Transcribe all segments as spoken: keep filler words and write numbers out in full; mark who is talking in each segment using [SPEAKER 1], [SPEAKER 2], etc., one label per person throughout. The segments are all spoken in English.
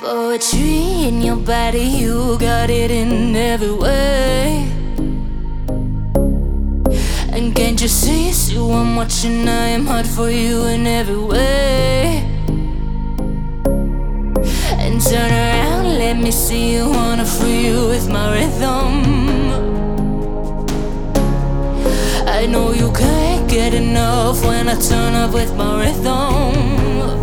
[SPEAKER 1] Poetry in your body, you got it in every way. And can't you see, see what I'm watching? I am hot for you in every way. And turn around, let me see you, wanna free you with my rhythm. I know you can't get enough when I turn up with my rhythm.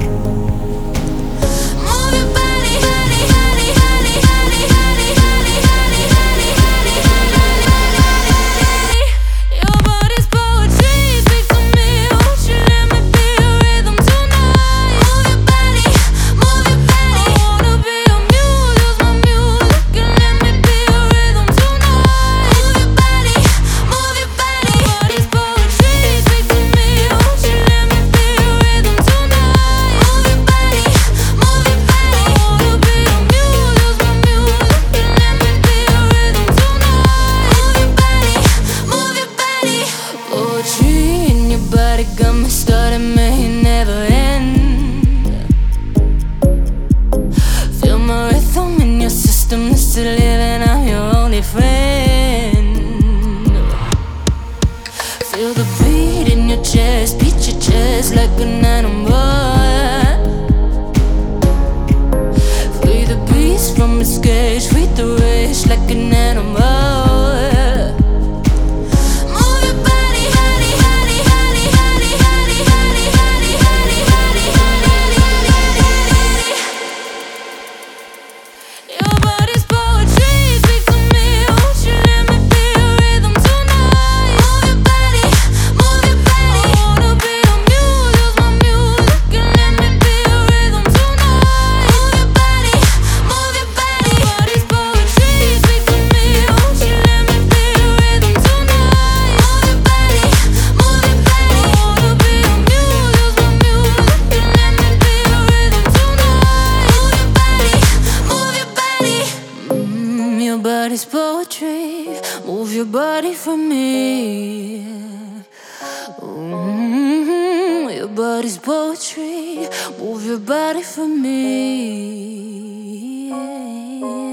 [SPEAKER 1] Got me started, may never end. Feel my rhythm in your system, this is living, I'm your only friend. Feel the beat in your chest, beat your chest like an animal. Free the beast from its cage, free the rage like an animal. Body's poetry, move your body for me. Mm-hmm. Your body's poetry, move your body for me.